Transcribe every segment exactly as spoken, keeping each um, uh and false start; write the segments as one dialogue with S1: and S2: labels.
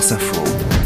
S1: France Info.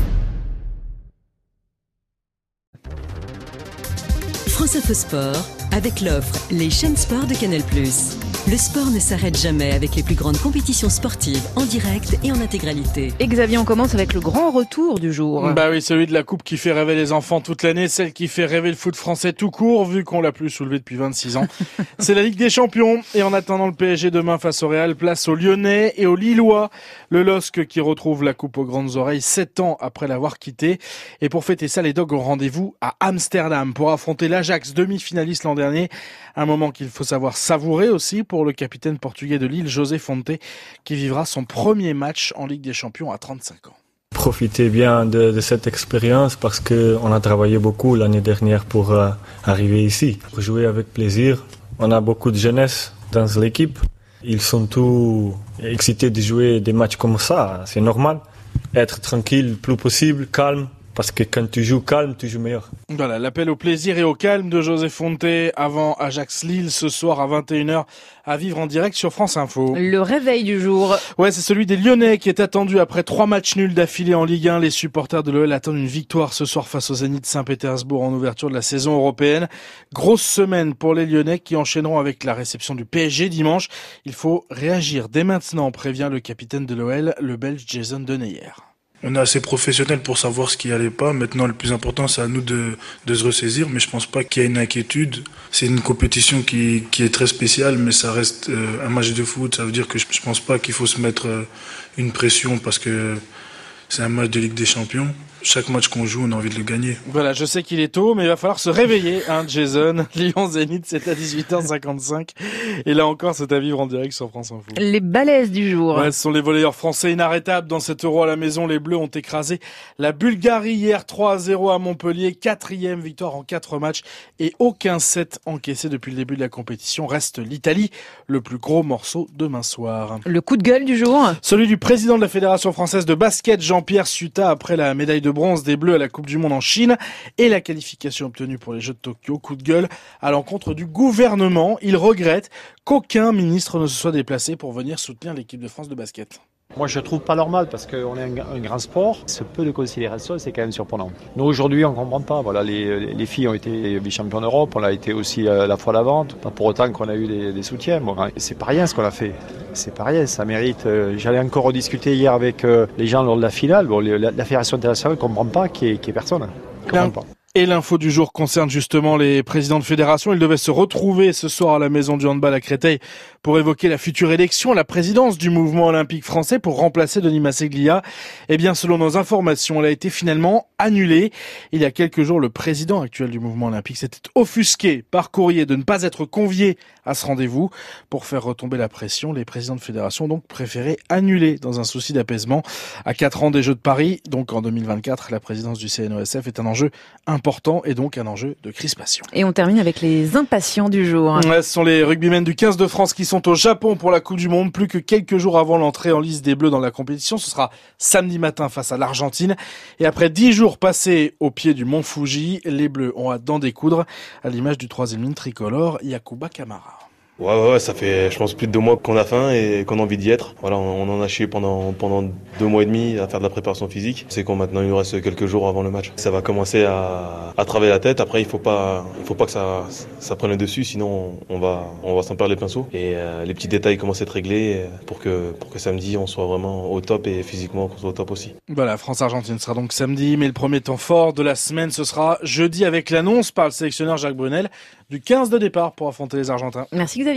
S2: France Info Sport, avec l'offre Les chaînes sport de Canal plus. Le sport ne s'arrête jamais avec les plus grandes compétitions sportives en direct et en intégralité.
S3: Et Xavier, on commence avec le grand retour du jour.
S4: Bah oui, celui de la coupe qui fait rêver les enfants toute l'année, celle qui fait rêver le foot français tout court, vu qu'on l'a plus soulevé depuis vingt-six ans. C'est la Ligue des Champions. Et en attendant le P S G demain face au Real, place aux Lyonnais et aux Lillois. Le L O S C qui retrouve la coupe aux grandes oreilles sept ans après l'avoir quitté. Et pour fêter ça, les Dogs ont rendez-vous à Amsterdam pour affronter l'Ajax, demi-finaliste l'an dernier. Un moment qu'il faut savoir savourer aussi pour le capitaine portugais de Lille, José Fonte, qui vivra son premier match en Ligue des Champions à trente-cinq ans.
S5: Profitez bien de, de cette expérience parce qu'on a travaillé beaucoup l'année dernière pour euh, arriver ici. Pour jouer avec plaisir, on a beaucoup de jeunesse dans l'équipe. Ils sont tous excités de jouer des matchs comme ça, c'est normal. Être tranquille le plus possible, calme. Parce que quand tu joues calme, tu joues meilleur.
S4: Voilà, l'appel au plaisir et au calme de José Fonte avant Ajax-Lille ce soir à vingt et une heures à vivre en direct sur France Info.
S3: Le réveil du jour.
S4: Ouais, c'est celui des Lyonnais qui est attendu après trois matchs nuls d'affilée en Ligue un. Les supporters de l'O L attendent une victoire ce soir face au Zénith Saint-Pétersbourg en ouverture de la saison européenne. Grosse semaine pour les Lyonnais qui enchaîneront avec la réception du P S G dimanche. Il faut réagir dès maintenant, prévient le capitaine de l'O L, le Belge Jason Denayer.
S6: On est assez professionnel pour savoir ce qui allait pas. Maintenant, le plus important, c'est à nous de, de se ressaisir. Mais je pense pas qu'il y ait une inquiétude. C'est une compétition qui, qui est très spéciale, mais ça reste euh, un match de foot. Ça veut dire que je, je pense pas qu'il faut se mettre euh, une pression parce que c'est un match de Ligue des Champions. Chaque match qu'on joue, on a envie de le gagner.
S4: Voilà, je sais qu'il est tôt, mais il va falloir se réveiller, hein, Jason. Lyon-Zénith, c'est à dix-huit heures cinquante-cinq. Et là encore, c'est à vivre en direct sur France Info.
S3: Les balaises du jour.
S4: Ouais, ce sont les volleyeurs français inarrêtables dans cet Euro à la maison. Les Bleus ont écrasé la Bulgarie hier trois à zéro à Montpellier. Quatrième victoire en quatre matchs et aucun set encaissé depuis le début de la compétition. Reste l'Italie, le plus gros morceau demain soir.
S3: Le coup de gueule du jour.
S4: Celui du président de la Fédération française de basket, Jean-Pierre Suta, après la médaille de bronze des Bleus à la Coupe du Monde en Chine et la qualification obtenue pour les Jeux de Tokyo. Coup de gueule à l'encontre du gouvernement. Il regrette qu'aucun ministre ne se soit déplacé pour venir soutenir l'équipe de France de basket.
S7: Moi je trouve pas normal parce qu'on est un, un grand sport. Ce peu de considération, c'est quand même surprenant. Nous aujourd'hui on comprend pas. Voilà, les, les filles ont été vice-championnes d'Europe, on l'a été aussi la fois d'avant. Pas pour autant qu'on a eu des, des soutiens. Bon, c'est pas rien ce qu'on a fait. C'est pas rien, ça mérite. J'allais encore rediscuter hier avec les gens lors de la finale. Bon, la, la Fédération internationale ne comprend pas qu'il y ait, qu'il y ait personne. Comprend pas.
S4: Et l'info du jour concerne justement les présidents de fédération. Ils devaient se retrouver ce soir à la maison du handball à Créteil pour évoquer la future élection à la présidence du mouvement olympique français pour remplacer Denis Masseglia. Eh bien, selon nos informations, elle a été finalement annulée. Il y a quelques jours, le président actuel du mouvement olympique s'était offusqué par courrier de ne pas être convié à ce rendez-vous. Pour faire retomber la pression, les présidents de fédération ont donc préféré annuler dans un souci d'apaisement. À quatre ans des Jeux de Paris, donc en deux mille vingt-quatre, la présidence du C N O S F est un enjeu important et donc un enjeu de crispation.
S3: Et on termine avec les impatients du jour.
S4: Ouais, ce sont les rugbymen du quinze de France qui sont au Japon pour la Coupe du Monde. Plus que quelques jours avant l'entrée en lice des Bleus dans la compétition, ce sera samedi matin face à l'Argentine. Et après dix jours passés au pied du mont Fuji, les Bleus ont hâte d'en découdre, à l'image du troisième ligne tricolore, Yakuba Kamara.
S8: Ouais, ouais, ouais, ça fait, je pense, plus de deux mois qu'on a faim et qu'on a envie d'y être. Voilà, on, on en a chié pendant, pendant deux mois et demi à faire de la préparation physique. C'est qu'on maintenant, il nous reste quelques jours avant le match. Ça va commencer à, à travailler la tête. Après, il faut pas, il faut pas que ça, ça prenne le dessus, sinon on va, on va s'en perdre les pinceaux. Et euh, les petits détails commencent à être réglés pour que, pour que samedi, on soit vraiment au top et physiquement, qu'on soit au top aussi.
S4: Voilà, France-Argentine sera donc samedi, mais le premier temps fort de la semaine, ce sera jeudi avec l'annonce par le sélectionneur Jacques Brunel du quinze de départ pour affronter les Argentins.
S3: Merci Xavier.